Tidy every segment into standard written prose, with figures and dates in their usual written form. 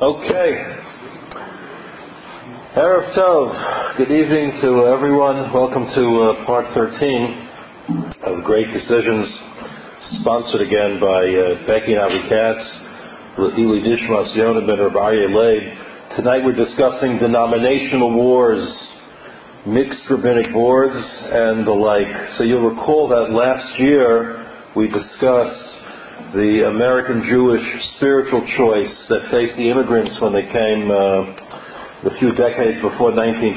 Okay. Erev Tov. Good evening to everyone. Welcome to part 13 of Great Decisions, sponsored again by Becky and Avi Katz, Eli Dishmas, Yonah ben Rabbi Aryeh Leib. Tonight we're discussing denominational wars, mixed rabbinic boards, and the like. So you'll recall that last year we discussed the American Jewish spiritual choice that faced the immigrants when they came a few decades before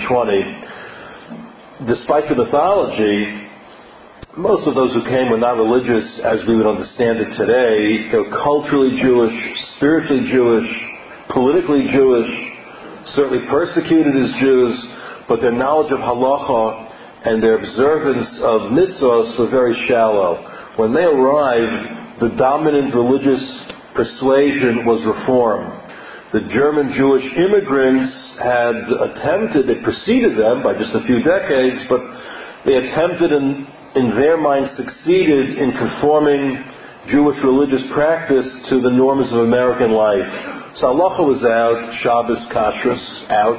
1920. Despite the mythology, most of those who came were not religious as we would understand it today. They were culturally Jewish, spiritually Jewish, politically Jewish, certainly persecuted as Jews, but their knowledge of halacha and their observance of mitzvahs were very shallow. When they arrived, the dominant religious persuasion was reform. The German Jewish immigrants had attempted, they preceded them by just a few decades, but they attempted and in their mind succeeded in conforming Jewish religious practice to the norms of American life. So halacha was out, Shabbos, kashrus, out.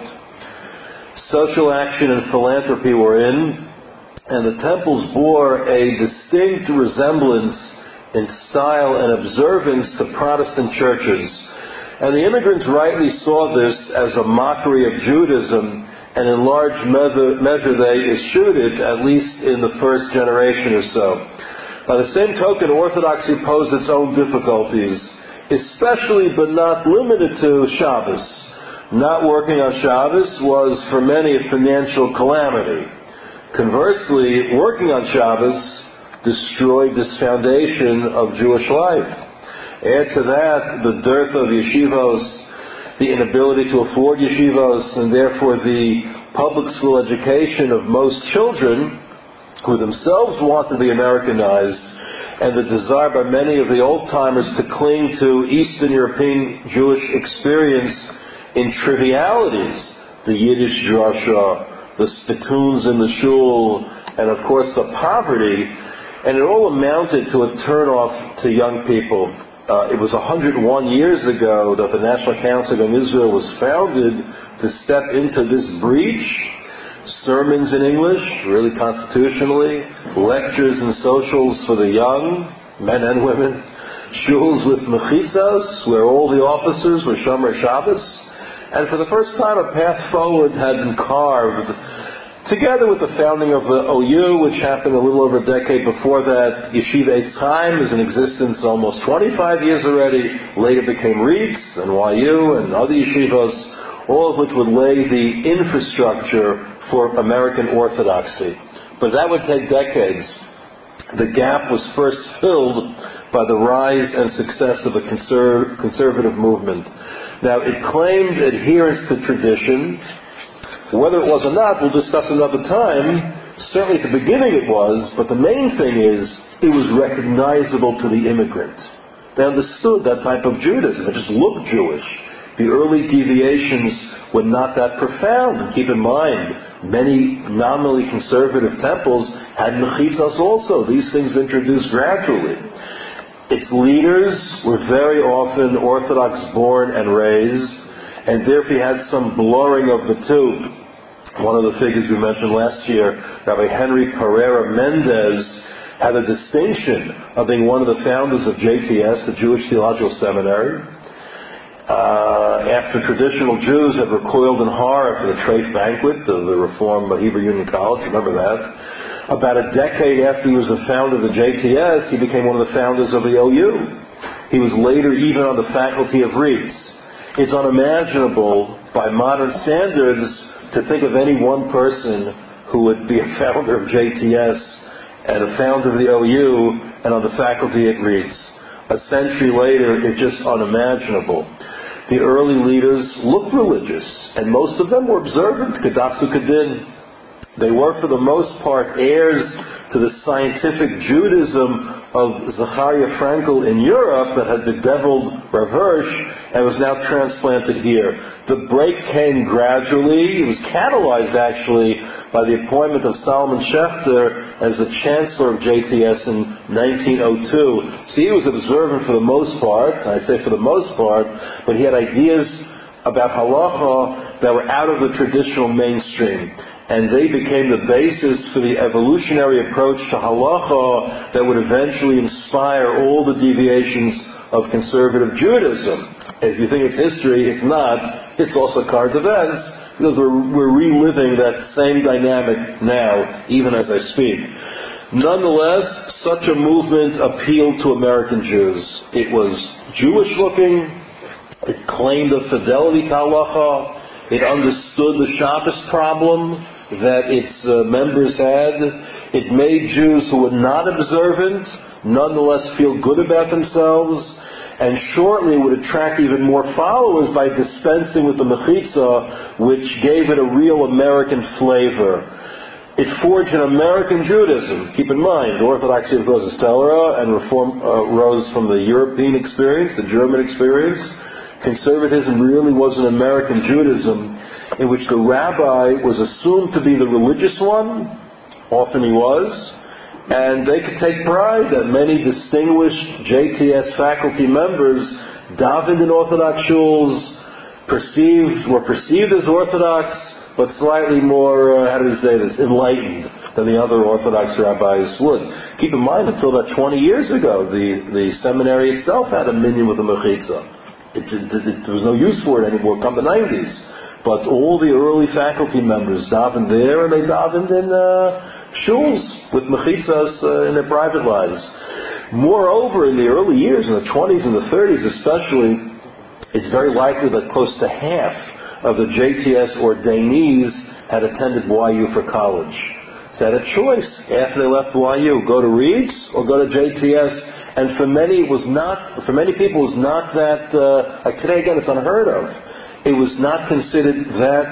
Social action and philanthropy were in, and the temples bore a distinct resemblance in style and observance to Protestant churches. And the immigrants rightly saw this as a mockery of Judaism, and in large measure they eschewed it, at least in the first generation or so. By the same token, Orthodoxy posed its own difficulties, especially but not limited to Shabbos. Not working on Shabbos was for many a financial calamity. Conversely, working on Shabbos destroyed this foundation of Jewish life. Add to that the dearth of yeshivos, the inability to afford yeshivos, and therefore the public school education of most children who themselves want to be Americanized, and the desire by many of the old-timers to cling to Eastern European Jewish experience in trivialities, the Yiddish drasha, the spittoons in the shul, and of course the poverty. And it all amounted to a turn-off to young people. It was 101 years ago that the National Council of Israel was founded to step into this breach. Sermons in English, really constitutionally, lectures and socials for the young, men and women, shuls with mechitzas, where all the officers were Shomer Shabbos. And for the first time, a path forward had been carved, together with the founding of the OU, which happened a little over a decade before that. Yeshiva Eitz Chaim is in existence almost 25 years already. Later became RIETS and YU and other yeshivas, all of which would lay the infrastructure for American Orthodoxy. But that would take decades. The gap was first filled by the rise and success of the conservative movement. Now, it claimed adherence to tradition. Whether it was or not, we'll discuss another time. Certainly at the beginning it was, but the main thing is, it was recognizable to the immigrant. They understood that type of Judaism. It just looked Jewish. The early deviations were not that profound. And keep in mind, many nominally conservative temples had mechitzas also. These things were introduced gradually. Its leaders were very often Orthodox born and raised, and therefore he had some blurring of the two. One of the figures we mentioned last year, Rabbi Henry Pereira Mendez, had a distinction of being one of the founders of JTS, the Jewish Theological Seminary. After traditional Jews had recoiled in horror after the Treif banquet of the Reform Hebrew Union College, remember that? About a decade after he was the founder of the JTS, he became one of the founders of the OU. He was later even on the faculty of RIETS. It's unimaginable by modern standards to think of any one person who would be a founder of JTS and a founder of the OU and on the faculty at RIETS. A century later, it's just unimaginable. The early leaders looked religious, and most of them were observant, Kedasu Kedin. They were, for the most part, heirs to the scientific Judaism of Zachariah Frankel in Europe that had bedeviled Rav Hirsch and was now transplanted here. The break came gradually. It was catalyzed, actually, by the appointment of Solomon Schechter as the chancellor of JTS in 1902. So he was observant for the most part, and I say for the most part, but he had ideas about halacha that were out of the traditional mainstream. And they became the basis for the evolutionary approach to halacha that would eventually inspire all the deviations of conservative Judaism. If you think it's history, it's not. It's also current events, because we're reliving that same dynamic now, even as I speak. Nonetheless, such a movement appealed to American Jews. It was Jewish-looking. It claimed a fidelity to halacha. It understood the Shabbos problem that its members had. It made Jews who were not observant nonetheless feel good about themselves, and shortly would attract even more followers by dispensing with the mechitza, which gave it a real American flavor. It forged an American Judaism. Keep in mind, Orthodoxy of Roses Telera and Reform rose from the European experience, the German experience. Conservatism really was an American Judaism in which the rabbi was assumed to be the religious one, often he was, and they could take pride that many distinguished JTS faculty members davened in Orthodox shuls, were perceived as Orthodox, but slightly more, enlightened than the other Orthodox rabbis would. Keep in mind, until about 20 years ago, the seminary itself had a minyan with a mechitza. There was no use for it anymore come the 90s. But all the early faculty members davened there, and they davened in shuls with mechitzas in their private lives. Moreover, in the early years, in the 20s and the 30s especially, it's very likely that close to half of the JTS ordainees had attended YU for college. So they had a choice after they left YU, go to Reeds or go to JTS. And for many people, it was not that, like today again, it's unheard of. It was not considered that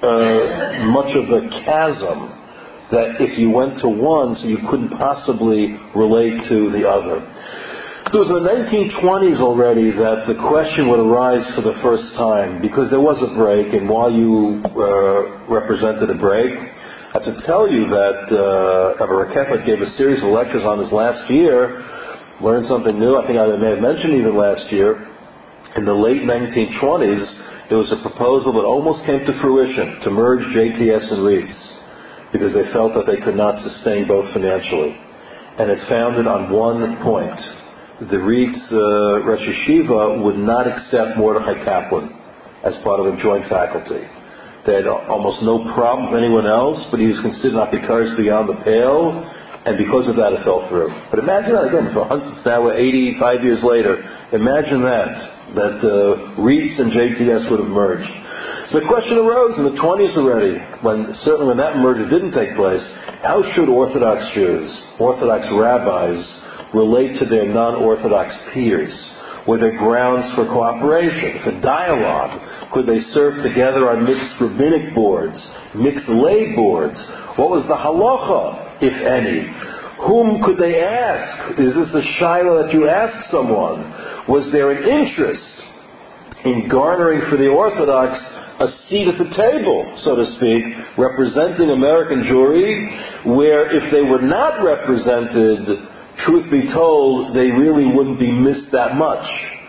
much of a chasm that if you went to one, so you couldn't possibly relate to the other. So it was in the 1920s already that the question would arise for the first time, because there was a break, and while you represented a break, I have to tell you that Rabbi Rakefet gave a series of lectures on this last year. Learned something new. I think I may have mentioned even last year. In the late 1920s, there was a proposal that almost came to fruition to merge JTS and Reeds because they felt that they could not sustain both financially. And it founded on one point. The Reeds Rosh Yeshiva would not accept Mordechai Kaplan as part of the joint faculty. They had almost no problem with anyone else, but he was considered not because beyond the pale. And because of that, it fell through. But imagine that again, now we're 85 years later. Imagine that Reeds and JTS would have merged. So the question arose in the 20s already, certainly when that merger didn't take place, how should Orthodox Jews, Orthodox rabbis, relate to their non-Orthodox peers? Were there grounds for cooperation, for dialogue? Could they serve together on mixed rabbinic boards, mixed lay boards? What was the halacha, if any? Whom could they ask? Is this a shaila that you ask someone? Was there an interest in garnering for the Orthodox a seat at the table, so to speak, representing American Jewry, where if they were not represented, truth be told, they really wouldn't be missed that much?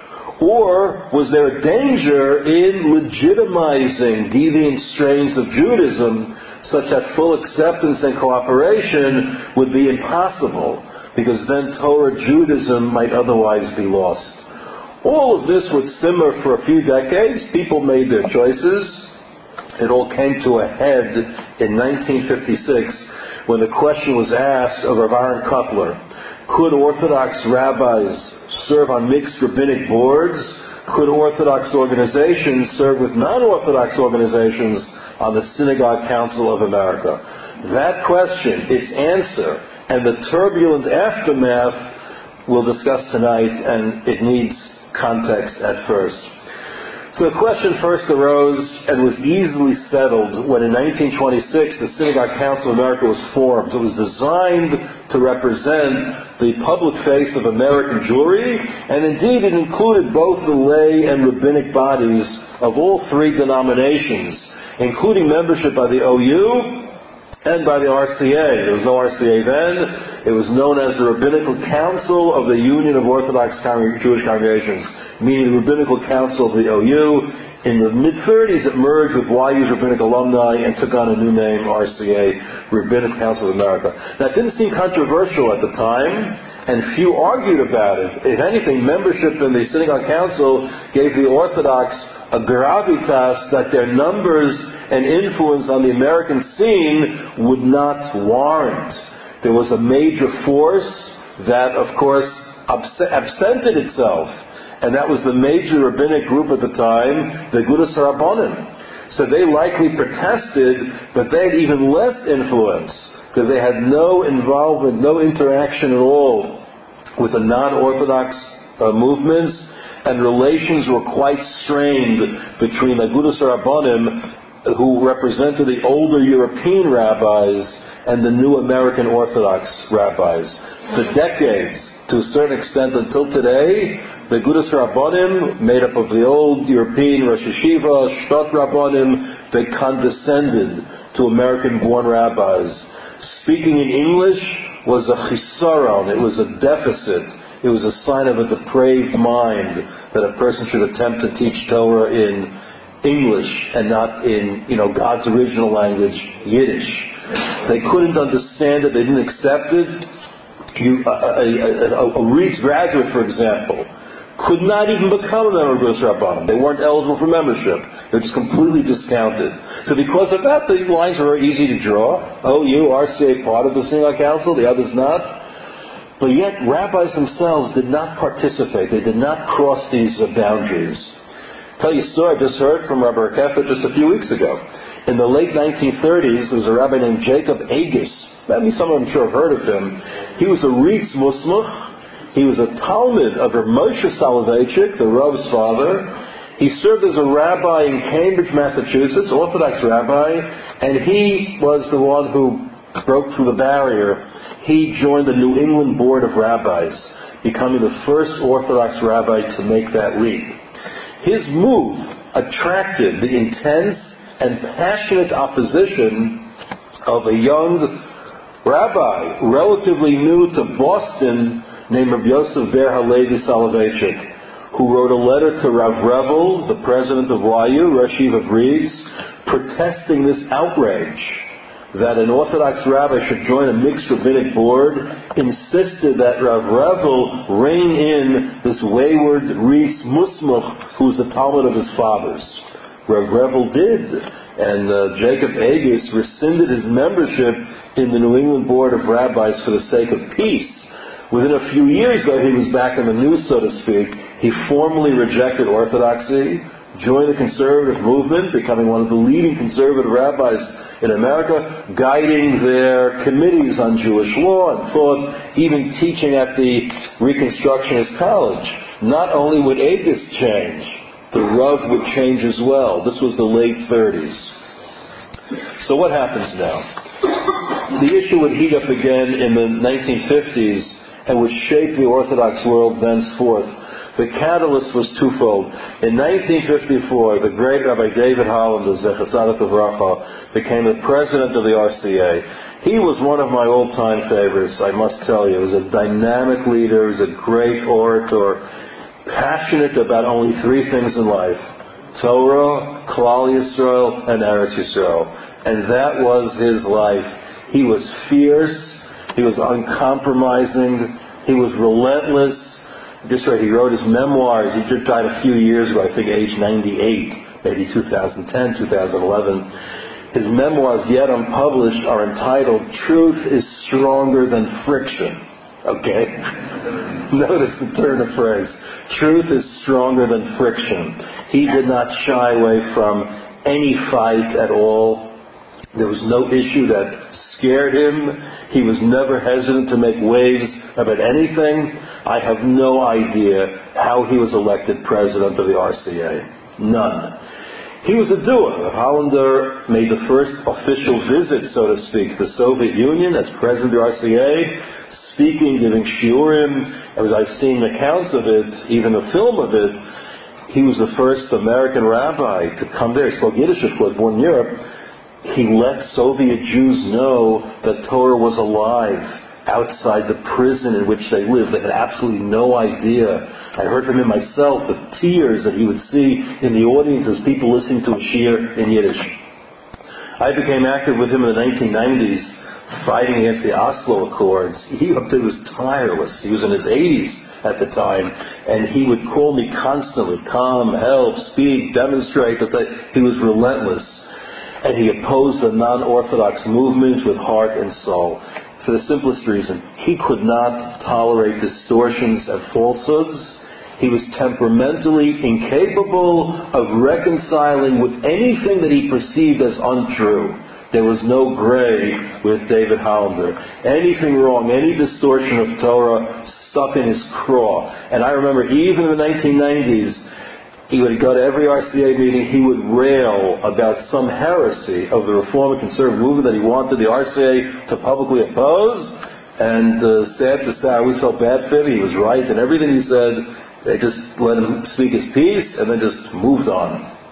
Or was there a danger in legitimizing deviant strains of Judaism such that full acceptance and cooperation would be impossible, because then Torah Judaism might otherwise be lost? All of this would simmer for a few decades. People made their choices. It all came to a head in 1956 when the question was asked of Rav Aaron Kotler, could Orthodox rabbis serve on mixed rabbinic boards? Could Orthodox organizations serve with non-Orthodox organizations on the Synagogue Council of America? That question, its answer, and the turbulent aftermath we'll discuss tonight, and it needs context at first. So the question first arose and was easily settled when in 1926 the Synagogue Council of America was formed. It was designed to represent the public face of American Jewry, and indeed it included both the lay and rabbinic bodies of all three denominations, including membership by the OU and by the RCA. There was no RCA then. It was known as the Rabbinical Council of the Union of Orthodox Jewish Congregations. meaning the Rabbinical Council of the OU. In the mid-30s, it merged with YU's Rabbinic Alumni and took on a new name, RCA, Rabbinic Council of America. That didn't seem controversial at the time, and few argued about it. If anything, membership in the Synagogue Council gave the Orthodox a gravitas that their numbers and influence on the American scene would not warrant. There was a major force that, of course, absented itself. And that was the major rabbinic group at the time, the Agudas HaRabbanim. So they likely protested, but they had even less influence, because they had no involvement, no interaction at all with the non-Orthodox movements, and relations were quite strained between the Agudas HaRabbanim, who represented the older European rabbis, and the new American Orthodox rabbis. For decades, to a certain extent until today, the Agudas HaRabbanim, made up of the old European Rosh Yeshiva, Shtot Rabbanim, they condescended to American-born rabbis. Speaking in English was a chisaron, it was a deficit, it was a sign of a depraved mind that a person should attempt to teach Torah in English and not in, God's original language, Yiddish. They couldn't understand it, they didn't accept it. A Reeds graduate, for example, could not even become a member of Agudas HaRabbanim. They weren't eligible for membership. They were just completely discounted. So because of that, the lines were very easy to draw. OU, RCA, part of the Synagogue Council, the others not. But yet, rabbis themselves did not participate. They did not cross these boundaries. I'll tell you a story I just heard from Rabbi Rekefa just a few weeks ago. In the late 1930s, there was a rabbi named Jacob Agus. Maybe some of them sure have heard of him. He was a Reitz Musmach. He was a Talmud of Rav Moshe Soloveitchik, the Rav's father. He served as a rabbi in Cambridge, Massachusetts, Orthodox rabbi, and he was the one who broke through the barrier. He joined the New England Board of Rabbis, becoming the first Orthodox rabbi to make that leap. His move attracted the intense and passionate opposition of a young rabbi, relatively new to Boston, named Rabbi Yosef Ber Halevi Soloveitchik, who wrote a letter to Rav Revel, the president of YU, Rosh Yeshiva of Reeds, protesting this outrage that an Orthodox rabbi should join a mixed rabbinic board, insisted that Rav Revel rein in this wayward Reeds Musmach, who was a Talmud of his father's. Rav Revel did, and Jacob Agus rescinded his membership in the New England Board of Rabbis for the sake of peace. Within a few years, though, he was back in the news, so to speak. He formally rejected Orthodoxy, joined the conservative movement, becoming one of the leading conservative rabbis in America, guiding their committees on Jewish law and thought, even teaching at the Reconstructionist College. Not only would Agus change, the Rav would change as well. This was the late 30s. So what happens now? The issue would heat up again in the 1950s and would shape the Orthodox world thenceforth. The catalyst was twofold. In 1954, the great Rabbi David Hollander, Zecher Tzaddik Livracha, became the president of the RCA. He was one of my all-time favorites, I must tell you. He was a dynamic leader, he was a great orator, passionate about only three things in life: Torah, Klal Yisrael, and Eretz Yisrael. And that was his life. He was fierce, he was uncompromising, he was relentless. Just right, he wrote his memoirs. He just died a few years ago, I think age 98, maybe 2010, 2011. His memoirs, yet unpublished, are entitled "Truth is Stronger Than Friction." Okay? Notice the turn of phrase. Truth is stronger than friction. He did not shy away from any fight at all. There was no issue that scared him. He was never hesitant to make waves about anything. I have no idea how he was elected president of the RCA. None. He was a doer. Hollander made the first official visit, so to speak, to the Soviet Union as president of the RCA, speaking, giving shiurim. As I've seen accounts of it, even a film of it, he was the first American rabbi to come there. He spoke Yiddish, of course, born in Europe. He let Soviet Jews know that Torah was alive outside the prison in which they lived. They had absolutely no idea. I heard from him myself the tears that he would see in the audience as people listening to a shiur in Yiddish. I became active with him in the 1990s, fighting against the Oslo Accords. He was tireless. He was in his 80s at the time, and he would call me constantly, come, help, speak, demonstrate. He was relentless. And he opposed the non-Orthodox movements with heart and soul. For the simplest reason, he could not tolerate distortions and falsehoods. He was temperamentally incapable of reconciling with anything that he perceived as untrue. There was no gray with David Hollander. Anything wrong, any distortion of Torah stuck in his craw. And I remember even in the 1990s, he would go to every RCA meeting, he would rail about some heresy of the Reform and Conservative movement that he wanted the RCA to publicly oppose. And sad to say, I always felt bad for him. He was right in everything he said. They just let him speak his piece and then just moved on.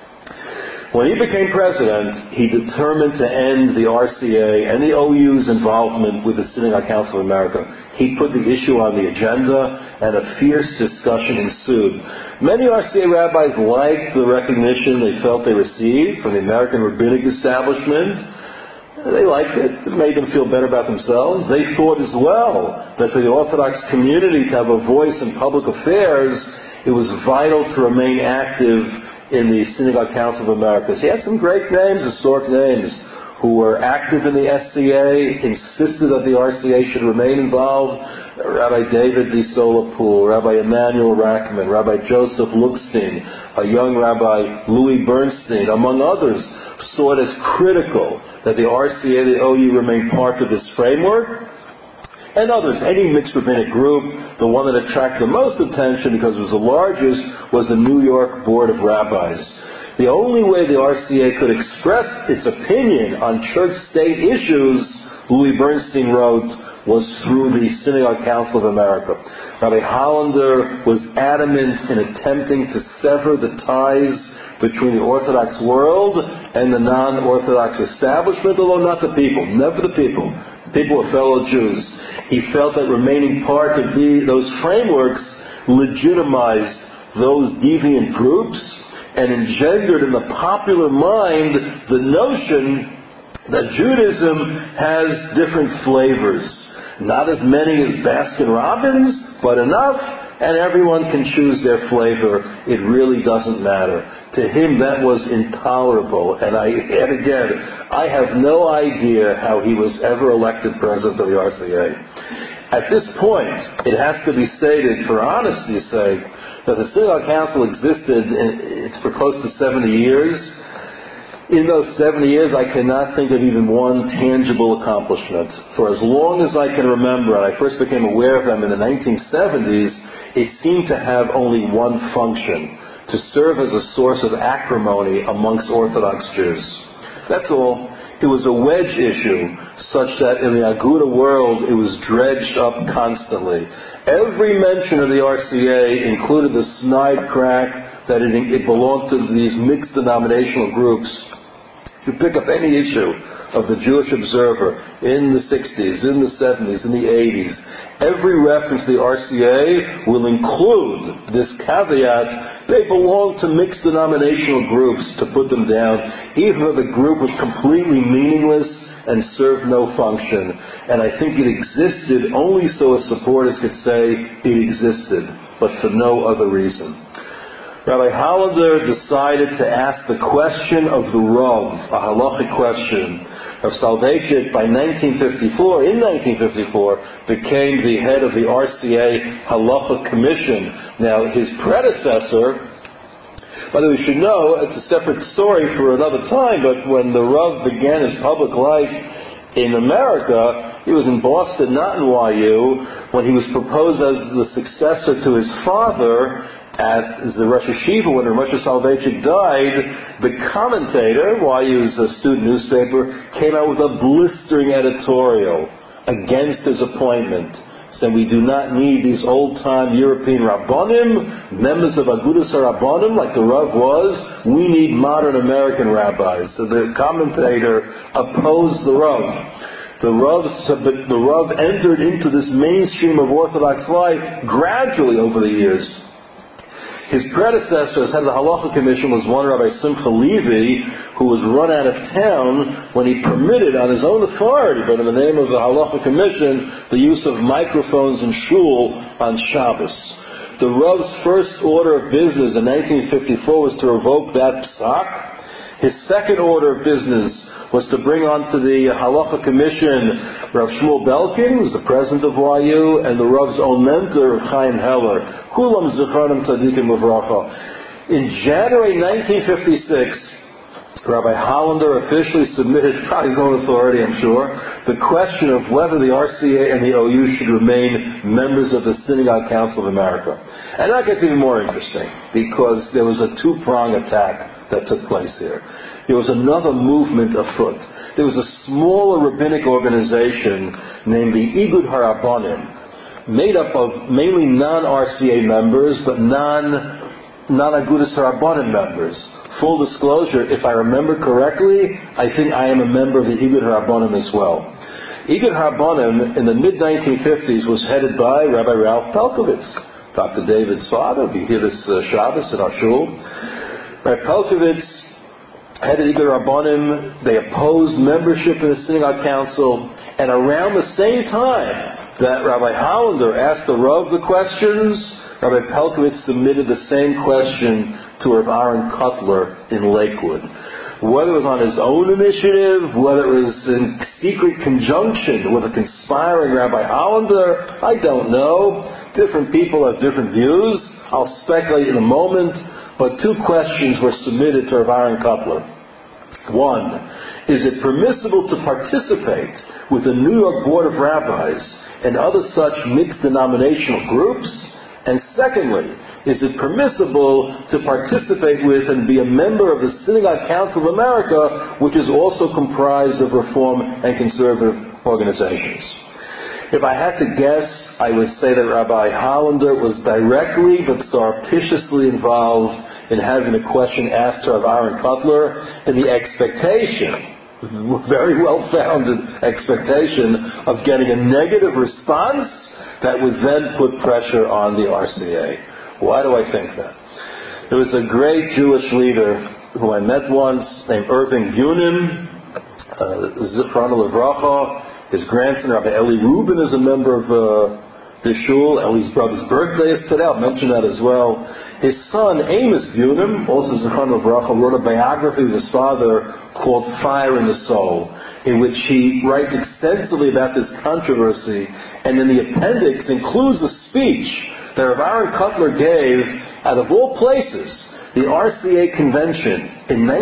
When he became president, he determined to end the RCA and the OU's involvement with the Synagogue Council of America. He put the issue on the agenda, and a fierce discussion ensued. Many RCA rabbis liked the recognition they felt they received from the American rabbinic establishment. They liked it. It made them feel better about themselves. They thought as well that for the Orthodox community to have a voice in public affairs, it was vital to remain active in the Synagogue Council of America. So he had some great names, historic names, who were active in the SCA, insisted that the RCA should remain involved. Rabbi David D. Solopul, Rabbi Emanuel Rackman, Rabbi Joseph Luxstein, a young Rabbi Louis Bernstein, among others, saw it as critical that the RCA and the OU remain part of this framework. And others, any mixed rabbinic group, the one that attracted the most attention because it was the largest was the New York Board of Rabbis. The only way the RCA could express its opinion on church-state issues, Louis Bernstein wrote, was through the Synagogue Council of America. Rabbi Hollander was adamant in attempting to sever the ties between the Orthodox world and the non-Orthodox establishment, although not the people, never the people. People were fellow Jews. He felt that remaining part of those frameworks legitimized those deviant groups and engendered in the popular mind the notion that Judaism has different flavors. Not as many as Baskin-Robbins, but enough, and everyone can choose their flavor. It really doesn't matter. To him, that was intolerable. And again, I have no idea how he was ever elected president of the RCA. At this point, it has to be stated, for honesty's sake, that the Synagogue Council existed for close to 70 years. In those 70 years, I cannot think of even one tangible accomplishment. For as long as I can remember, and I first became aware of them in the 1970s, it seemed to have only one function, to serve as a source of acrimony amongst Orthodox Jews. That's all. It was a wedge issue, such that in the Aguda world, it was dredged up constantly. Every mention of the RCA included the snide crack that it belonged to these mixed denominational groups. If you pick up any issue of the Jewish Observer in the 60s, in the 70s, in the 80s, every reference to the RCA will include this caveat: they belong to mixed denominational groups, to put them down, even though the group was completely meaningless and served no function. And I think it existed only so as supporters could say it existed, but for no other reason. Rabbi Hollander decided to ask the question of the Rav, a halachic question. Rav Soloveitchik, in 1954, became the head of the RCA Halacha Commission. Now, his predecessor, by the way, we should know, it's a separate story for another time, but when the Rav began his public life in America, he was in Boston, not in YU, when he was proposed as the successor to his father at the Rosh Hashiva. When Rosh Soloveitchik died, the Commentator, YU's student newspaper, came out with a blistering editorial against his appointment, saying we do not need these old-time European Rabbanim, members of Agudas HaRabbanim like the Rav was. We need modern American rabbis. So the Commentator opposed the Rav. The Rav entered into this mainstream of Orthodox life gradually over the years. His predecessor as head of the Halacha Commission was one Rabbi Simcha Levi, who was run out of town when he permitted on his own authority, but in the name of the Halacha Commission, the use of microphones in shul on Shabbos. The Rav's first order of business in 1954 was to revoke that psak. His second order of business was to bring onto the Halacha Commission Rav Shmuel Belkin, who was the president of YU, and the Rav's own mentor, Chaim Heller. Kulam Zichronim Tzadikim Uvracha. In January 1956, Rabbi Hollander officially submitted, by his own authority I'm sure, the question of whether the RCA and the OU should remain members of the Synagogue Council of America. And that gets even more interesting, because there was a two-prong attack that took place here. There was another movement afoot. There was a smaller rabbinic organization named the Igud HaRabbanim, made up of mainly non-RCA members, but non-Agudas HaRabbanim members. Full disclosure, if I remember correctly, I think I am a member of the Igud HaRabbanim as well. Igud HaRabbanim in the mid-1950s was headed by Rabbi Ralph Pelkovitz, Dr. David's father. Be here this Shabbos in our shul. Rabbi Pelkovitz headed Igud HaRabbanim. They opposed membership in the Synagogue Council, and around the same time that Rabbi Hollander asked the Rav the questions, Rabbi Pelkovitz submitted the same question to Rav Aaron Cutler in Lakewood. Whether it was on his own initiative, whether it was in secret conjunction with a conspiring Rabbi Hollander, I don't know. Different people have different views. I'll speculate in a moment, but two questions were submitted to Rav Aaron Cutler. One, is it permissible to participate with the New York Board of Rabbis and other such mixed denominational groups? And secondly, is it permissible to participate with and be a member of the Synagogue Council of America, which is also comprised of Reform and conservative organizations? If I had to guess, I would say that Rabbi Hollander was directly but surreptitiously involved in having a question asked to Rav Aaron Cutler in the expectation, very well-founded expectation, of getting a negative response that would then put pressure on the RCA. Why do I think that? There was a great Jewish leader who I met once named Irving Bunim, Zichrono Livracha. His grandson, Rabbi Eli Rubin, is a member of the shul. Eli's brother's birthday is today. I'll mention that as well. His son, Amos Bunim, also Zichrono Livracha, wrote a biography of his father called Fire in the Soul, in which he writes extensively about this controversy, and in the appendix includes a speech that Rav Aaron Cutler gave out of all places, the RCA convention in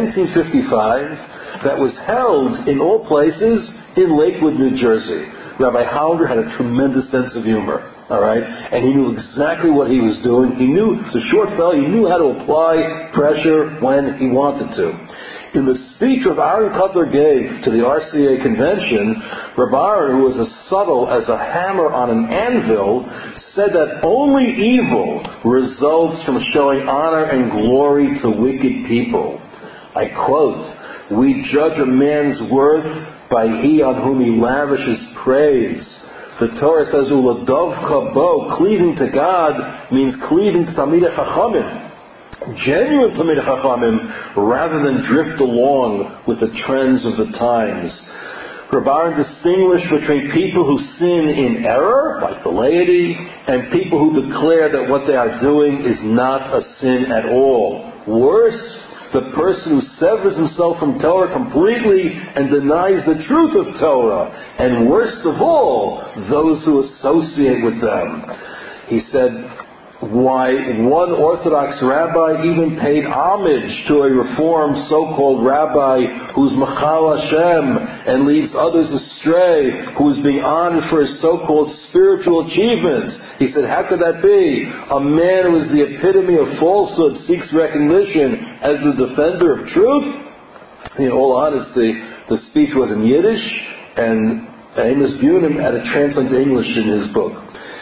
1955 that was held in all places in Lakewood, New Jersey. Rabbi Hollander had a tremendous sense of humor, all right? And he knew exactly what he was doing. He knew, the short fellow, he knew how to apply pressure when he wanted to. In the speech Rav Aaron Cutler gave to the RCA convention, Rav Aaron, who was as subtle as a hammer on an anvil, said that only evil results from showing honor and glory to wicked people. I quote, "We judge a man's worth by he on whom he lavishes praise." The Torah says, "Uladov bo," cleaving to God means cleaving to Talmidei Chachamim, genuine Talmidei Chachamim, rather than drift along with the trends of the times. Rav Aaron distinguished between people who sin in error, like the laity, and people who declare that what they are doing is not a sin at all. Worse, the person who severs himself from Torah completely and denies the truth of Torah. And worst of all, those who associate with them. He said, why one Orthodox rabbi even paid homage to a Reformed so-called rabbi who's Machal Hashem and leads others astray, who is being honored for his so-called spiritual achievements. He said, how could that be? A man who is the epitome of falsehood seeks recognition as the defender of truth? In all honesty, the speech was in Yiddish, and Amos Bunim had it translated to English in his book.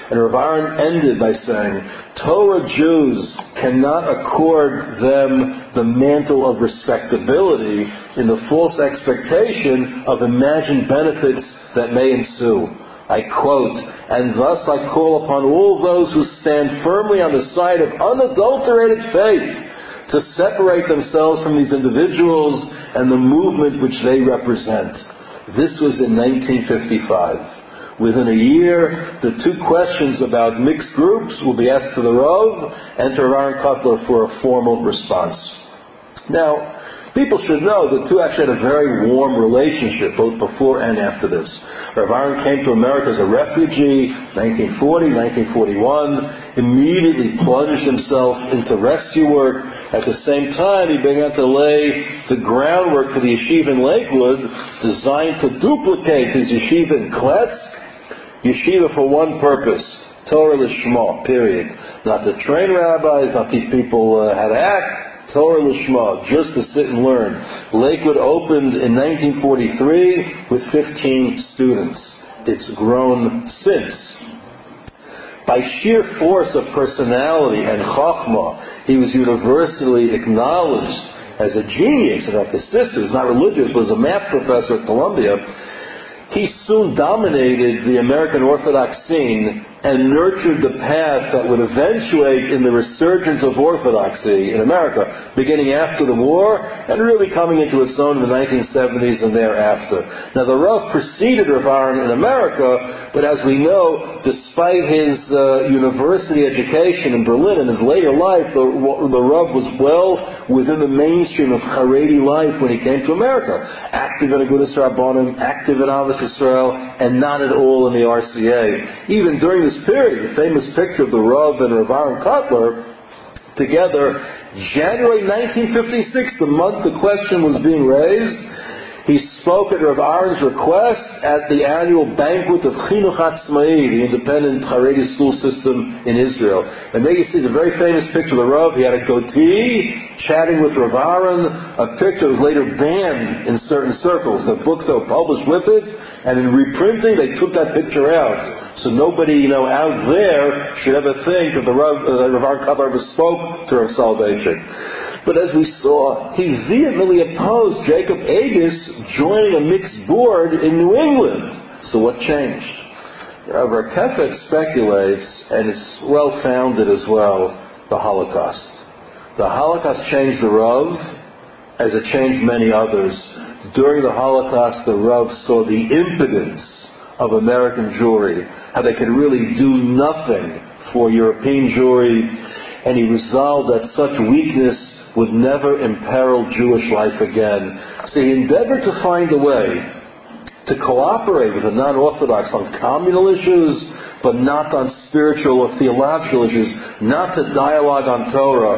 And Rav Aaron ended by saying, Torah Jews cannot accord them the mantle of respectability in the false expectation of imagined benefits that may ensue. I quote, and thus I call upon all those who stand firmly on the side of unadulterated faith to separate themselves from these individuals and the movement which they represent. This was in 1955. Within a year, the two questions about mixed groups will be asked to the Rav and to Rav Aaron Kotler for a formal response. Now, people should know the two actually had a very warm relationship, both before and after this. Rav Aaron came to America as a refugee, 1940, 1941, immediately plunged himself into rescue work. At the same time, he began to lay the groundwork for the yeshiva in Lakewood, designed to duplicate his yeshiva in Kletsk, yeshiva for one purpose, Torah Lishma, period. Not to train rabbis, not to teach people how to act, Torah Lishma, just to sit and learn. Lakewood opened in 1943 with 15 students. It's grown since. By sheer force of personality and chachma, he was universally acknowledged as a genius. In fact, his sister, who's not religious, was a math professor at Columbia. He soon dominated the American Orthodox scene and nurtured the path that would eventuate in the resurgence of Orthodoxy in America, beginning after the war and really coming into its own in the 1970s and thereafter. Now, the Rav preceded Rav Aaron in America, but as we know, despite his university education in Berlin and his later life, the Rav was well within the mainstream of Haredi life when he came to America. Active in Agudas Rabbanim, active in Avos Yisrael, and not at all in the RCA. Even during this period, the famous picture of the Rav and Rav Aaron Kotler together, January 1956, the month the question was being raised, he spoke at Rav Aaron's request at the annual banquet of Chinuch Atzmai, the independent Haredi school system in Israel. And there you see the very famous picture of the Rav. He had a goatee, chatting with Rav Aaron, a picture that was later banned in certain circles. The books that were published with it, and in reprinting, they took that picture out. So nobody, out there should ever think that Rav Aaron Kotler ever spoke to Rav Soloveitchik. But as we saw, he vehemently opposed Jacob Agus joining a mixed board in New England. So what changed? Rav Kefet speculates, and it's well-founded as well, the Holocaust. The Holocaust changed the Rav, as it changed many others. During the Holocaust, the Rav saw the impotence of American Jewry, how they could really do nothing for European Jewry, and he resolved that such weakness would never imperil Jewish life again. So he endeavored to find a way to cooperate with the non-Orthodox on communal issues, but not on spiritual or theological issues, not to dialogue on Torah.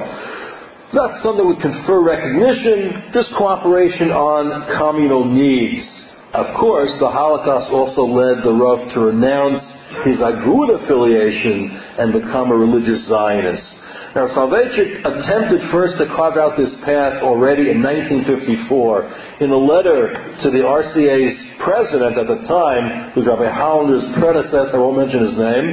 Not something that would confer recognition, just cooperation on communal needs. Of course, the Holocaust also led the Rav to renounce his Agud affiliation and become a religious Zionist. Now, Soloveitchik attempted first to carve out this path already in 1954. In a letter to the RCA's president at the time, who was Rabbi Hollander's predecessor, I won't mention his name,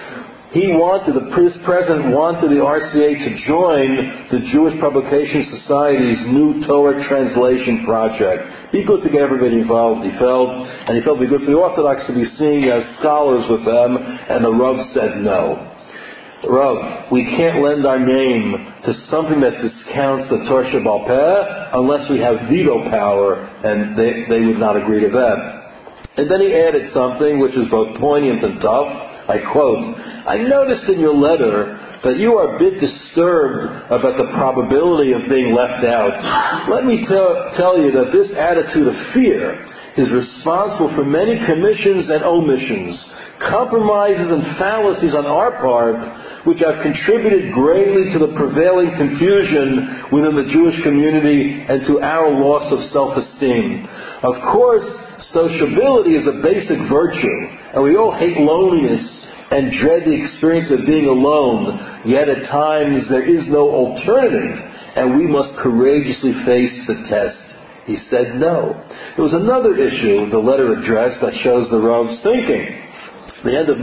his president wanted the RCA to join the Jewish Publication Society's new Torah translation project. Be good to get everybody involved, he felt, and he felt it would be good for the Orthodox to be seen as scholars with them, and the Rav said no. Rav, we can't lend our name to something that discounts the Torah Sheba'al Peh unless we have veto power, and they would not agree to that. And then he added something which is both poignant and tough. I quote, I noticed in your letter that you are a bit disturbed about the probability of being left out. Let me tell you that this attitude of fear is responsible for many commissions and omissions, compromises and fallacies on our part, which have contributed greatly to the prevailing confusion within the Jewish community and to our loss of self-esteem. Of course, sociability is a basic virtue, and we all hate loneliness and dread the experience of being alone, yet at times there is no alternative, and we must courageously face the test. He said no. There was another issue the letter addressed that shows the Rav's thinking. The end of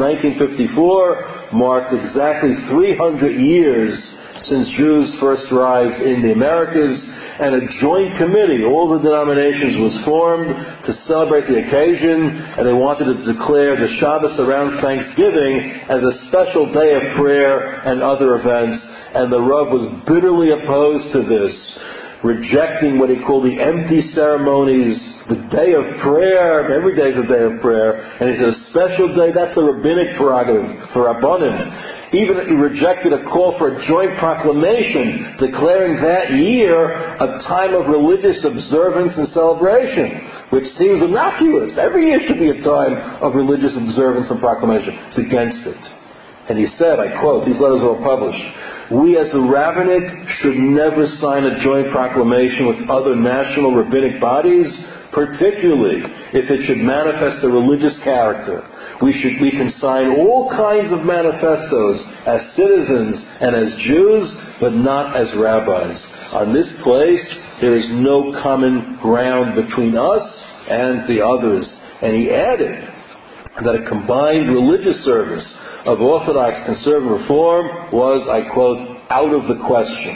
1954 marked exactly 300 years since Jews first arrived in the Americas, and a joint committee, all the denominations, was formed to celebrate the occasion, and they wanted to declare the Shabbos around Thanksgiving as a special day of prayer and other events, and the Rav was bitterly opposed to this, rejecting what he called the empty ceremonies, the day of prayer. Every day is a day of prayer, and it's a special day. That's a rabbinic prerogative for Rabbanim. Even he rejected a call for a joint proclamation declaring that year a time of religious observance and celebration, which seems innocuous. Every year should be a time of religious observance and proclamation. It's against it. And he said, I quote, these letters were published, "We as the rabbinate should never sign a joint proclamation with other national rabbinic bodies, particularly if it should manifest a religious character. We can sign all kinds of manifestos as citizens and as Jews, but not as rabbis. On this place, there is no common ground between us and the others." And he added that a combined religious service of Orthodox Conservative Reform was, I quote, out of the question.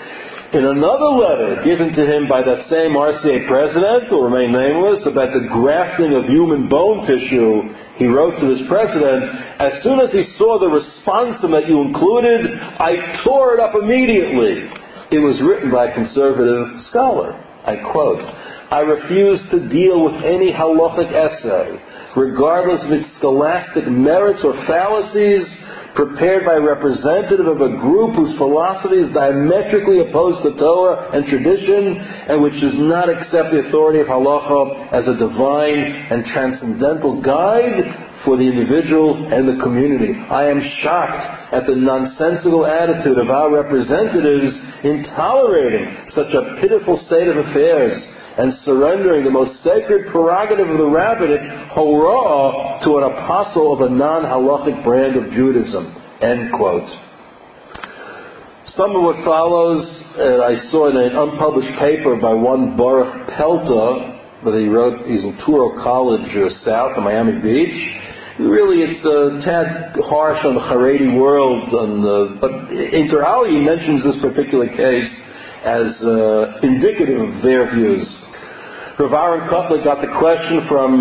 In another letter given to him by that same RCA president, who will remain nameless, about the grafting of human bone tissue, he wrote to this president, "As soon as he saw the responsum that you included, I tore it up immediately." It was written by a conservative scholar. I quote, "I refuse to deal with any halachic essay, regardless of its scholastic merits or fallacies, prepared by a representative of a group whose philosophy is diametrically opposed to Torah and tradition, and which does not accept the authority of halacha as a divine and transcendental guide for the individual and the community. I am shocked at the nonsensical attitude of our representatives in tolerating such a pitiful state of affairs and surrendering the most sacred prerogative of the rabbinate, horah, to an apostle of a non-halachic brand of Judaism." End quote. Some of what follows, I saw in an unpublished paper by one Baruch Pelta, that he wrote, he's in Touro College, south of Miami Beach. Really, it's a tad harsh on the Haredi world, but inter alia he mentions this particular case as indicative of their views. Rav Aaron Kotler got the question from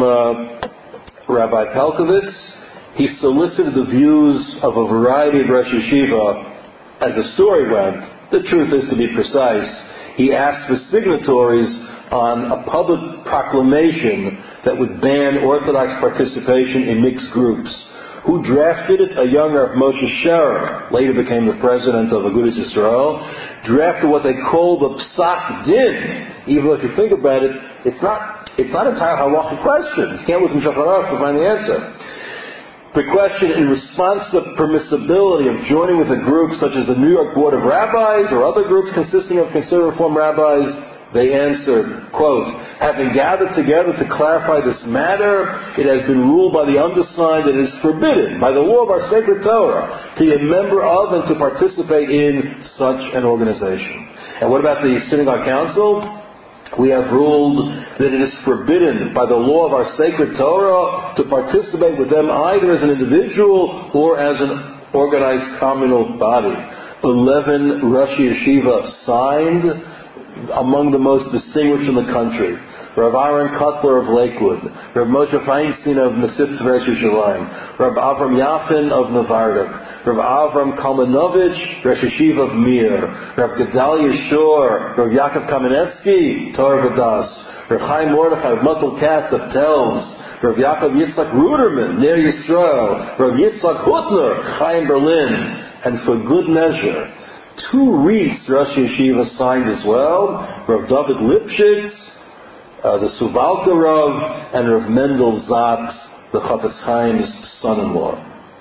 Rabbi Pelkovitz. He solicited the views of a variety of Rosh Yeshiva. As the story went, the truth is, to be precise, he asked for signatories on a public proclamation that would ban Orthodox participation in mixed groups. Who drafted it? A young Rav Moshe Scherer, later became the president of Agudas Yisrael, drafted what they call the Psak Din. Even though if you think about it, it's not entirely halachic question. You can't look in Shulchan Aruch to find the answer. The question in response to the permissibility of joining with a group such as the New York Board of Rabbis or other groups consisting of conservative Reform rabbis, they answered, quote, "Having gathered together to clarify this matter, it has been ruled by the undersigned that it is forbidden by the law of our sacred Torah to be a member of and to participate in such an organization." And what about the Synagogue Council? We have ruled that it is forbidden by the law of our sacred Torah to participate with them either as an individual or as an organized communal body. 11 Rosh Yeshiva signed, among the most distinguished in the country. Rav Aaron Kotler of Lakewood, Rav Moshe Feinstein of Mesivta Tiferes Yerushalayim, Rav Avram Yafin of Novardok, Rav Avram Kalmanovich, Rosh Yeshiva of Mir, Rav Gedalia Shor, Rav Yaakov Kamenetsky, Torah Vadas, Rav Chaim Mordechai of Muckle Katz of Telz, Rav Yaakov Yitzchak Ruderman, Ner Yisrael, Rav Yitzchak Hutner, Chaim Berlin, and for good measure, 2 Reiths Rosh Yeshiva signed as well, Rav David Lipschitz, the Suvalka Rav, and Rav Mendel Zaks, the Chafetz Chaim's son-in-law.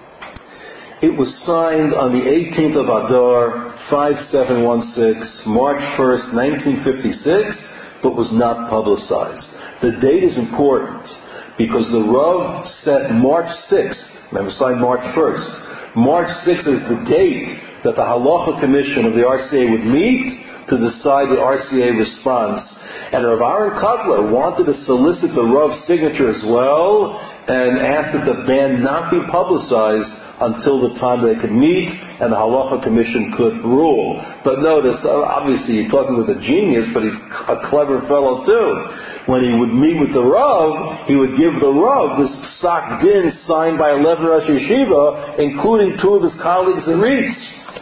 It was signed on the 18th of Adar, 5716, March 1st, 1956, but was not publicized. The date is important because the Rav set March 6th, remember signed March 1st, March 6th is the date that the Halacha Commission of the RCA would meet to decide the RCA response. And Rav Aaron Kotler wanted to solicit the Rav's signature as well, and asked that the ban not be publicized until the time they could meet and the Halacha Commission could rule. But notice, obviously you're talking with a genius, but he's a clever fellow too. When he would meet with the Rav, he would give the Rav this psak din signed by 11 Rosh Yeshiva, including 2 of his colleagues in Reitz.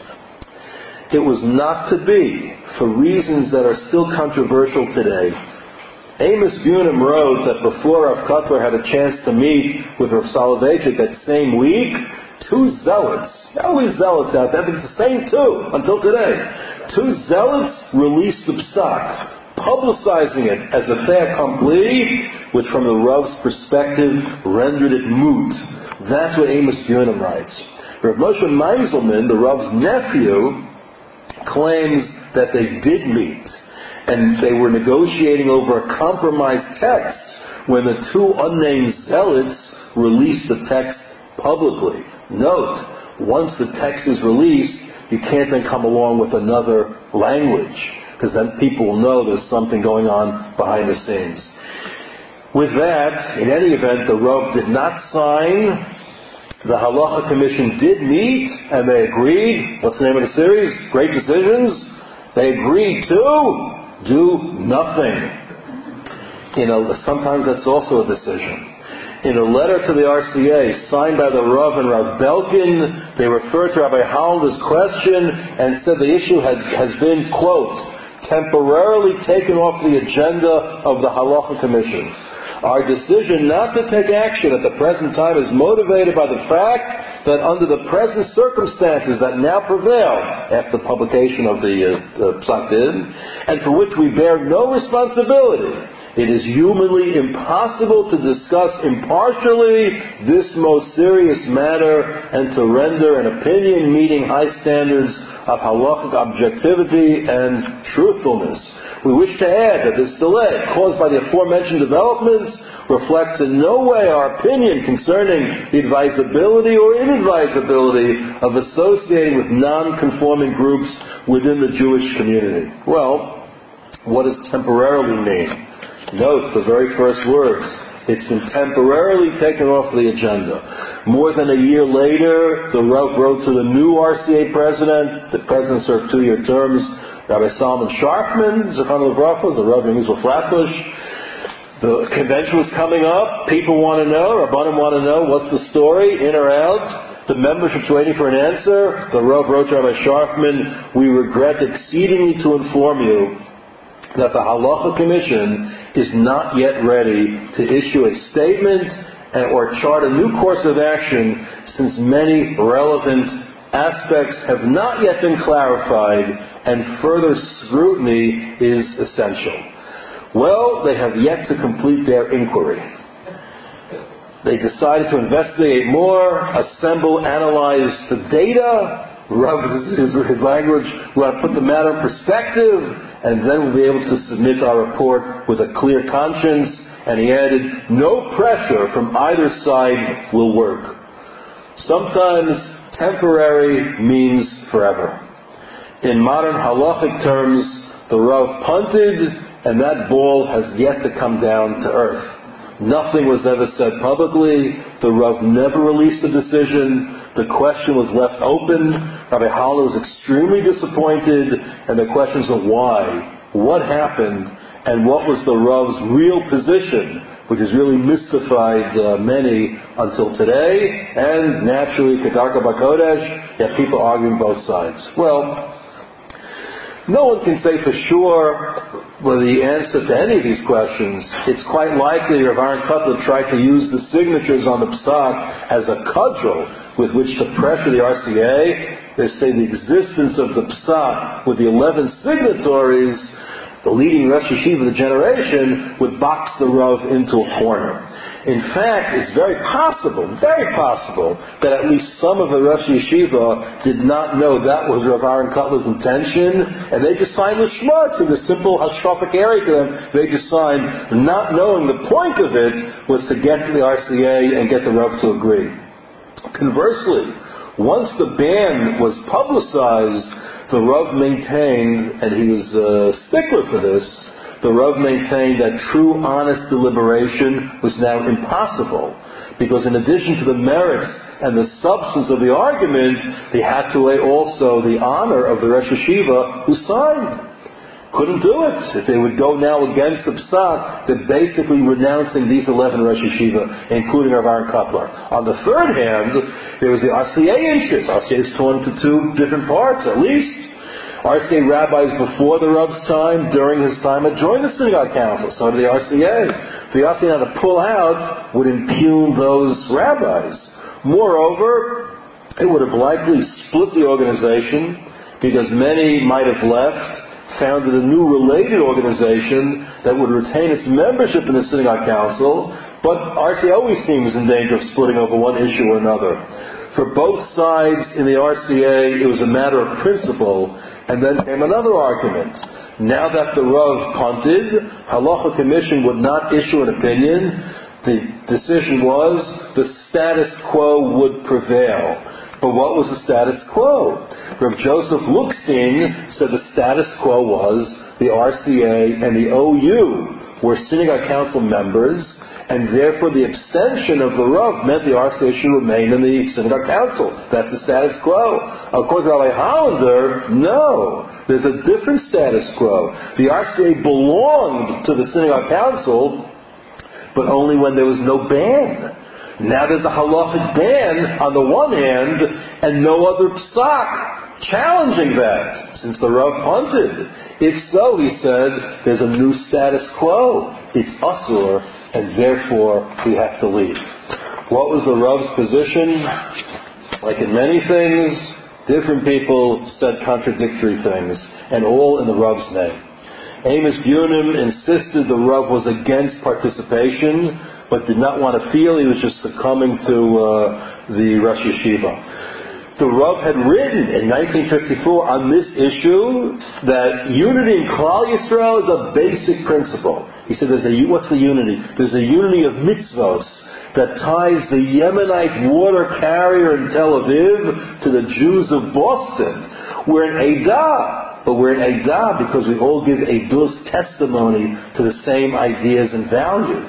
It was not to be, for reasons that are still controversial today. Amos Bunim wrote that before Rav Kotler had a chance to meet with Rav Soloveitchik that same week, 2 zealots, always zealots out there, but it's the same 2 until today. 2 zealots released the psak, publicizing it as a fait accompli, which from the Rav's perspective rendered it moot. That's what Amos Bunim writes. Rav Moshe Meiselman, the Rav's nephew, claims that they did meet, and they were negotiating over a compromised text when the 2 unnamed zealots released the text publicly. Note, once the text is released, you can't then come along with another language, because then people will know there's something going on behind the scenes. With that, in any event, the Rav did not sign. The Halacha Commission did meet, and they agreed. What's the name of the series? Great Decisions. They agreed to do nothing. Sometimes that's also a decision. In a letter to the RCA signed by the Rav and Rav Belkin, they referred to Rabbi Hollander's question and said the issue has been, quote, temporarily taken off the agenda of the Halacha Commission. Our decision not to take action at the present time is motivated by the fact that under the present circumstances that now prevail after the publication of the Psak Din, and for which we bear no responsibility, it is humanly impossible to discuss impartially this most serious matter and to render an opinion meeting high standards of halachic objectivity and truthfulness. We wish to add that this delay, caused by the aforementioned developments, reflects in no way our opinion concerning the advisability or inadvisability of associating with non-conforming groups within the Jewish community. Well, what does temporarily mean? Note the very first words. It's been temporarily taken off the agenda. More than a year later, the Rav wrote to the new RCA president. The president served 2-year terms. Rabbi Salman Sharfman, Zechron Livracha, the Rav Yisrael Flatbush. The convention was coming up. People want to know, Rabbanim want to know, what's the story, in or out? The membership's waiting for an answer. The Rav wrote to Rabbi Sharfman, we regret exceedingly to inform you that the Halacha Commission is not yet ready to issue a statement or chart a new course of action, since many relevant aspects have not yet been clarified and further scrutiny is essential. Well, they have yet to complete their inquiry. They decided to investigate more, assemble, analyze the data. His language, we want to put the matter in perspective, and then we'll be able to submit our report with a clear conscience. And he added, no pressure from either side will work. Sometimes temporary means forever. In modern halachic terms, the Rav punted, and that ball has yet to come down to earth. Nothing was ever said publicly. The Rav never released a decision. The question was left open. Rabbi Holler was extremely disappointed, and the questions of why, what happened, and what was the Rav's real position, which has really mystified many until today, and naturally, Kedarka Bakodesh, you have people arguing both sides. Well, no one can say for sure the answer to any of these questions. It's quite likely Rav Aaron Kotler tried to use the signatures on the psak as a cudgel with which to pressure the RCA. They say the existence of the psak with the 11 signatories, the leading Rosh Yeshiva of the generation, would box the Rav into a corner. In fact, it's very possible that at least some of the Rosh Yeshiva did not know that was Rav Aaron Kotler's intention, and they just signed the shmutz in the simple hashkafic area to them. They just signed, not knowing the point of it was to get to the RCA and get the Rav to agree. Conversely, once the ban was publicized, the Rav maintained, and he was a stickler for this, The Rav maintained that true, honest deliberation was now impossible, because in addition to the merits and the substance of the argument, they had to weigh also the honor of the Rosh Yeshiva who signed. Couldn't do it. If they would go now against the Psak, they're basically renouncing these 11 Rosh Yeshiva, including Rav Aaron Kotler. On the third hand, there was the RCA interest. RCA is torn into two different parts, at least. RCA rabbis before the Rav's time, during his time, had joined the Synagogue Council. So did the RCA. The RCA now to pull out would impugn those rabbis. Moreover, it would have likely split the organization, because many might have left, founded a new related organization that would retain its membership in the Synagogue Council, but RCA always seems in danger of splitting over one issue or another. For both sides in the RCA, it was a matter of principle, and then came another argument. Now that the Rav punted, Halacha Commission would not issue an opinion. The decision was the status quo would prevail. But what was the status quo? Rav Joseph Luxin said the status quo was the RCA and the OU were Synagogue Council members, and therefore the abstention of the Rav meant the RCA should remain in the Synagogue Council. That's the status quo. According to Rabbi Hollander, no. There's a different status quo. The RCA belonged to the Synagogue Council, but only when there was no ban. Now there's a halachic ban on the one hand, and no other psak challenging that, since the Rav punted. If so, he said, there's a new status quo. It's asur, and therefore we have to leave. What was the Rav's position? Like in many things, different people said contradictory things, and all in the Rav's name. Amos Bunim insisted the Rav was against participation, but did not want to feel he was just succumbing to the Rosh Yeshiva. The Rav had written in 1954 on this issue that unity in Klal Yisrael is a basic principle. He said, what's the unity? There's a unity of mitzvos that ties the Yemenite water carrier in Tel Aviv to the Jews of Boston. We're an Eidah, but we're an Eidah because we all give Eidus testimony to the same ideas and values.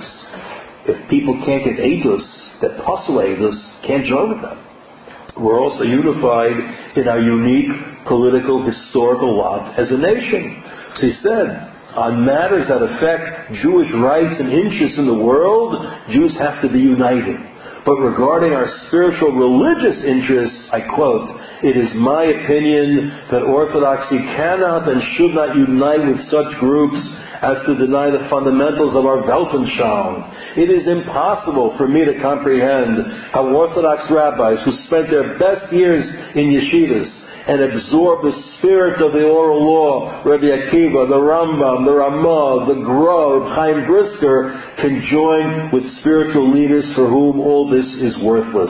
If people can't get Eidus, that Pasul Eidus, can't join with them. We're also unified in our unique political, historical lot as a nation. So he said, on matters that affect Jewish rights and interests in the world, Jews have to be united. But regarding our spiritual religious interests, I quote, "It is my opinion that Orthodoxy cannot and should not unite with such groups as to deny the fundamentals of our Weltanschauung. It is impossible for me to comprehend how Orthodox rabbis who spent their best years in yeshivas and absorb the spirit of the oral law, Rabbi Akiva, the Rambam, the Ramah, the Gra, Reb Chaim Brisker, can join with spiritual leaders for whom all this is worthless."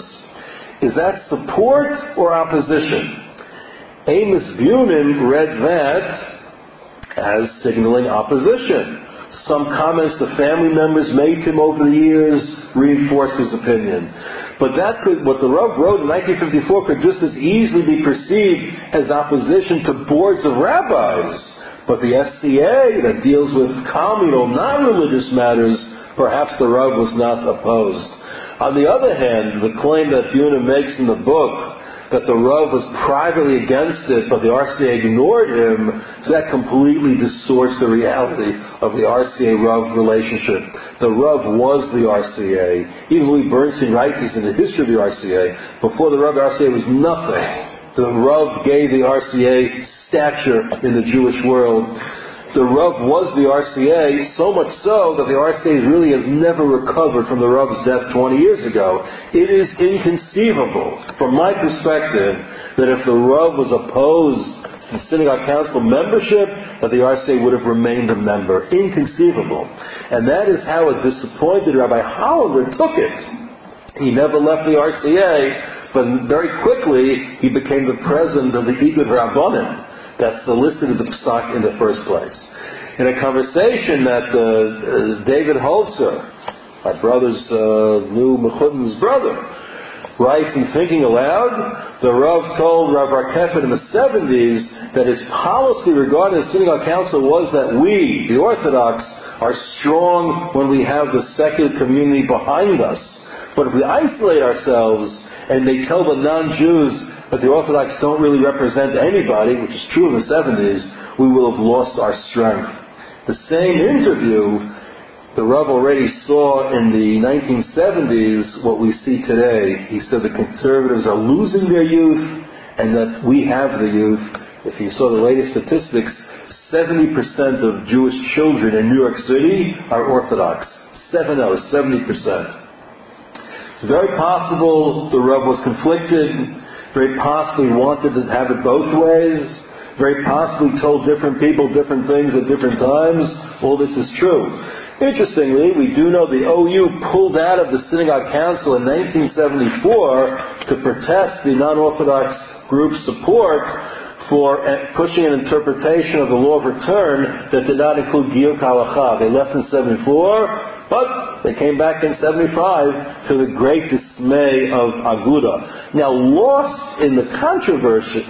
Is that support or opposition? Amos Bunim read that as signaling opposition. Some comments the family members made to him over the years reinforced his opinion. But what the Rav wrote in 1954 could just as easily be perceived as opposition to boards of rabbis. But the SCA that deals with communal, non-religious matters, perhaps the Rav was not opposed. On the other hand, the claim that Bunim makes in the book that the Rav was privately against it, but the RCA ignored him, so that completely distorts the reality of the RCA-Rav relationship. The Rav was the RCA. Even Louis Bernstein writes this in the history of the RCA. Before the Rav, the RCA was nothing. The Rav gave the RCA stature in the Jewish world. The Rav was the RCA, so much so that the RCA really has never recovered from the Rav's death 20 years ago. It is inconceivable, from my perspective, that if the Rav was opposed to Synagogue Council membership, that the RCA would have remained a member. Inconceivable. And that is how a disappointed Rabbi Hollander took it. He never left the RCA, but very quickly he became the president of the Igud Rabbanim that solicited the psak in the first place. In a conversation that David Holzer, my brother's new Mechuden's brother, writes in Thinking Aloud, the Rav told Rav Rakeffet in the 70s that his policy regarding the Synagogue Council was that we, the Orthodox, are strong when we have the secular community behind us. But if we isolate ourselves and they tell the non-Jews that the Orthodox don't really represent anybody, which is true in the 70s, we will have lost our strength. The same interview, the Rav already saw in the 1970s what we see today. He said the conservatives are losing their youth and that we have the youth. If you saw the latest statistics, 70% of Jewish children in New York City are Orthodox. 70%. It's very possible the Rav was conflicted, very possibly wanted to have it both ways, very possibly told different people different things at different times. All this is true. Interestingly, we do know the OU pulled out of the Synagogue Council in 1974 to protest the non-Orthodox group's support for pushing an interpretation of the law of return that did not include Giyur Kalacha. They left in 74, but they came back in 75 to the great dismay of Aguda. Now, lost in the controversy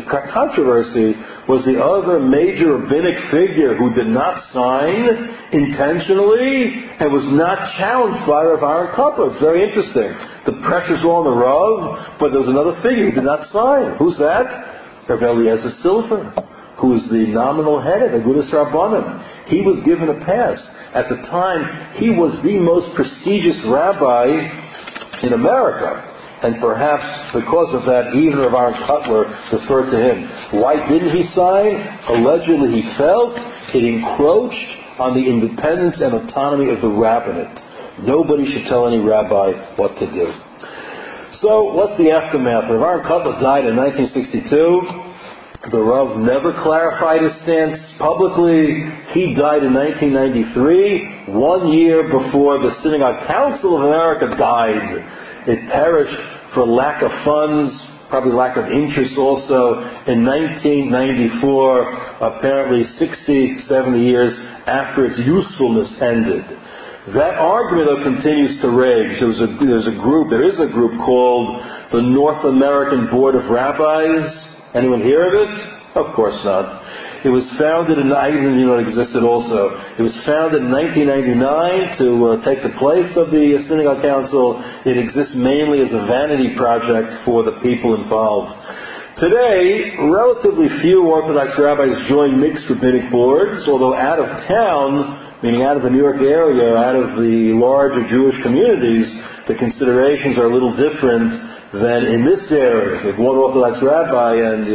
was the other major rabbinic figure who did not sign intentionally and was not challenged by Rav Aaron Koppel. It's very interesting. The pressure's all on the Rav, but there was another figure who did not sign. Who's that? Rav Eliezer Silver, who is the nominal head of Agudas Rabbanim. He was given a pass. At the time, he was the most prestigious rabbi in America. And perhaps because of that, even Rav Aaron Kotler deferred to him. Why didn't he sign? Allegedly, he felt it encroached on the independence and autonomy of the rabbinate. Nobody should tell any rabbi what to do. So, what's the aftermath? Rav Aaron Kotler died in 1962. The Rav never clarified his stance publicly. He died in 1993, 1 year before the Synagogue Council of America died. It perished for lack of funds, probably lack of interest also, in 1994, apparently 60, 70 years after its usefulness ended. That argument, though, continues to rage. There is a group called the North American Board of Rabbis. Anyone hear of it? Of course not. It was founded I didn't even know it existed also. It was founded in 1999 to take the place of the Synagogue Council. It exists mainly as a vanity project for the people involved. Today, relatively few Orthodox rabbis join mixed rabbinic boards, although out of town, meaning out of the New York area, out of the larger Jewish communities, the considerations are a little different than in this area. If one Orthodox rabbi and,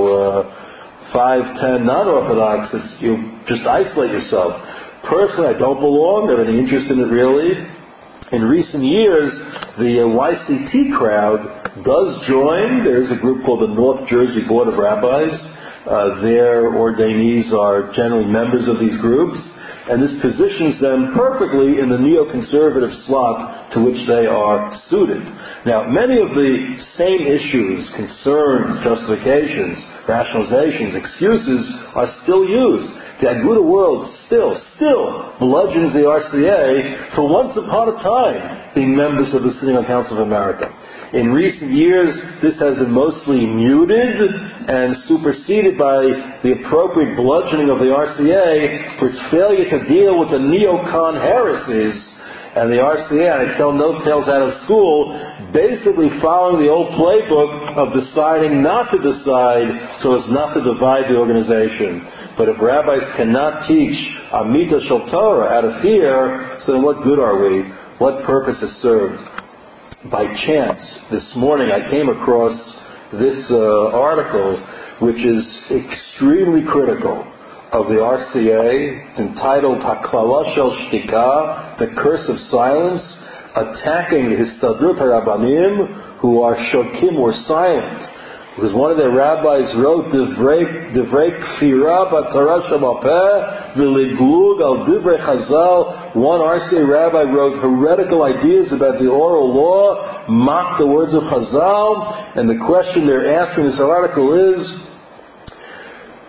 5, 10 non-Orthodox, you just isolate yourself. Personally, I don't belong. I have any interest in it really. In recent years, the YCT crowd does join. There's a group called the North Jersey Board of Rabbis. Their ordainees are generally members of these groups, and this positions them perfectly in the neoconservative slot to which they are suited. Now, many of the same issues, concerns, justifications, rationalizations, excuses are still used. The Aguda world still bludgeons the RCA for once upon a time being members of the Synagogue Council of America. In recent years, this has been mostly muted and superseded by the appropriate bludgeoning of the RCA for its failure to deal with the neocon heresies. And the RCA, and I tell no tales out of school, basically following the old playbook of deciding not to decide so as not to divide the organization. But if rabbis cannot teach Amita Shel Torah out of fear, so then what good are we? What purpose is served? By chance, this morning I came across this article, which is extremely critical of the RCA. It's entitled Haklala Shel Shtika, The Curse of Silence, attacking the Histadrut HaRabbanim, who are shokim or silent. Because one of their rabbis wrote, Divrei Kfira B'Torah Sheba'al V'Leglug Al Divrei Chazal. One RCA rabbi wrote heretical ideas about the oral law, mocked the words of Chazal, and the question they're asking in this article is,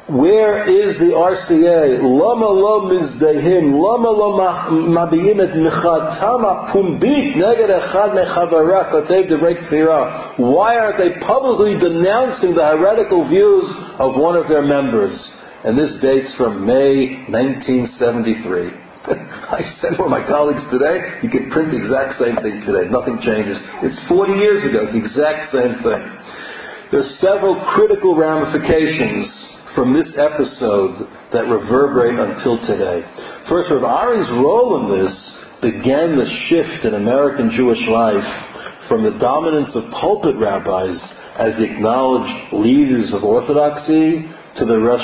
Where is the RCA? Lama lo mizdehim, lama lo mabiyim et michatama pumbit neged echad mechavara katev devrei kfira. Why aren't they publicly denouncing the heretical views of one of their members? And this dates from May 1973. I said to my colleagues today, you can print the exact same thing today. Nothing changes. It's 40 years ago, the exact same thing. There's several critical ramifications from this episode that reverberate until today. First, Rav Aaron's role in this began the shift in American Jewish life from the dominance of pulpit rabbis as the acknowledged leaders of Orthodoxy to the Rosh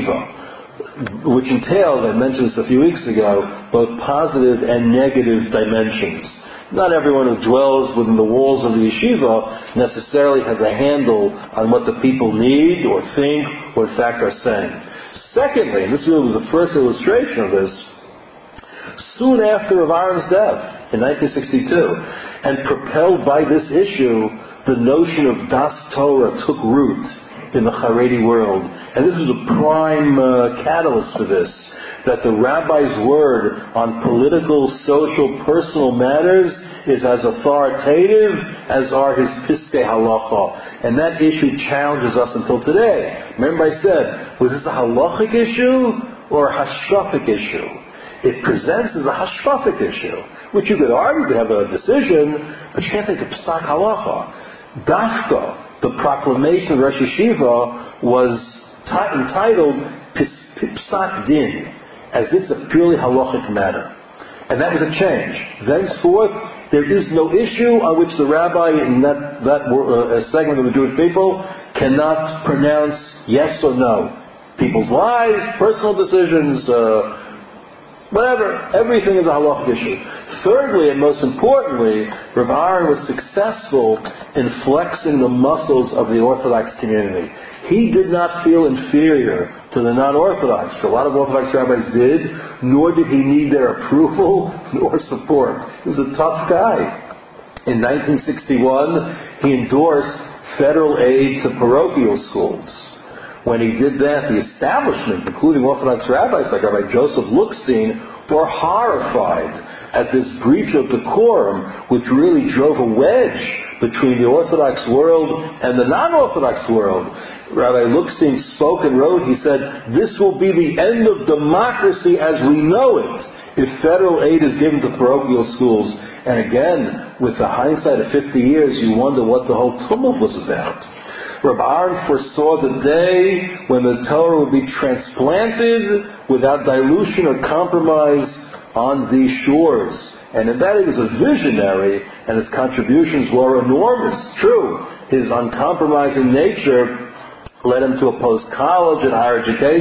Yeshiva, which entails, I mentioned this a few weeks ago, both positive and negative dimensions. Not everyone who dwells within the walls of the yeshiva necessarily has a handle on what the people need or think or in fact are saying. Secondly, and this really was the first illustration of this, soon after Rav Aaron's death in 1962, and propelled by this issue, the notion of Das Torah took root in the Haredi world. And this was a prime catalyst for this, that the rabbi's word on political, social, personal matters is as authoritative as are his Piskei Halacha. And that issue challenges us until today. Remember I said, was this a halachic issue or a hashkafic issue? It presents as a hashkafic issue, which you could argue to have a decision, but you can't say it's a psak halacha. Dafka, the proclamation of Rosh Yeshiva, was entitled Psak Din, as it's a purely halachic matter. And that was a change. Thenceforth, there is no issue on which the rabbi in that segment of the Jewish people cannot pronounce yes or no. People's lives, personal decisions, whatever. Everything is a halachic issue. Thirdly, and most importantly, Rav Aaron was successful in flexing the muscles of the Orthodox community. He did not feel inferior to the non-Orthodox. A lot of Orthodox rabbis did, nor did he need their approval nor support. He was a tough guy. In 1961, he endorsed federal aid to parochial schools. When he did that, the establishment, including Orthodox rabbis like Rabbi Joseph Lookstein, were horrified at this breach of decorum, which really drove a wedge between the Orthodox world and the non-Orthodox world. Rabbi Lookstein spoke and wrote, he said, "This will be the end of democracy as we know it if federal aid is given to parochial schools." And again, with the hindsight of 50 years, you wonder what the whole tumult was about. Rav Aaron foresaw the day when the Torah would be transplanted without dilution or compromise on these shores. And in that he was a visionary, and his contributions were enormous. True, his uncompromising nature led him to oppose college and higher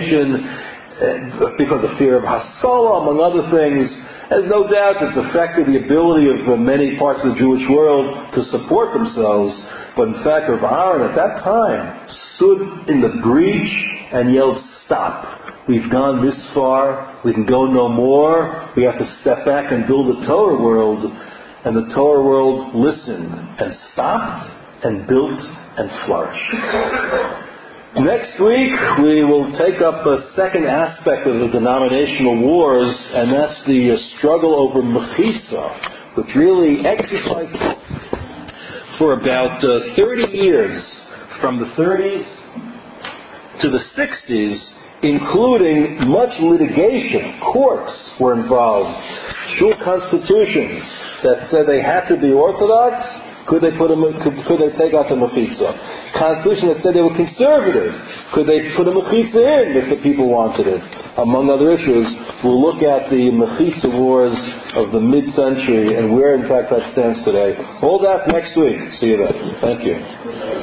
education because of fear of Haskalah, among other things. There's no doubt it's affected the ability of many parts of the Jewish world to support themselves. But in fact, Rav Aaron at that time stood in the breach and yelled, "Stop. We've gone this far. We can go no more. We have to step back and build a Torah world." And the Torah world listened and stopped and built and flourished. Next week, we will take up a second aspect of the denominational wars, and that's the struggle over Mechisa, which really exercised for about 30 years, from the 30s to the 60s, including much litigation. Courts were involved. Shul constitutions that said they had to be Orthodox. Could they take out the mechitza? Constitution that said they were conservative. Could they put a mechitza in if the people wanted it? Among other issues, we'll look at the mechitza wars of the mid-century and where, in fact, that stands today. All that next week. See you then. Thank you.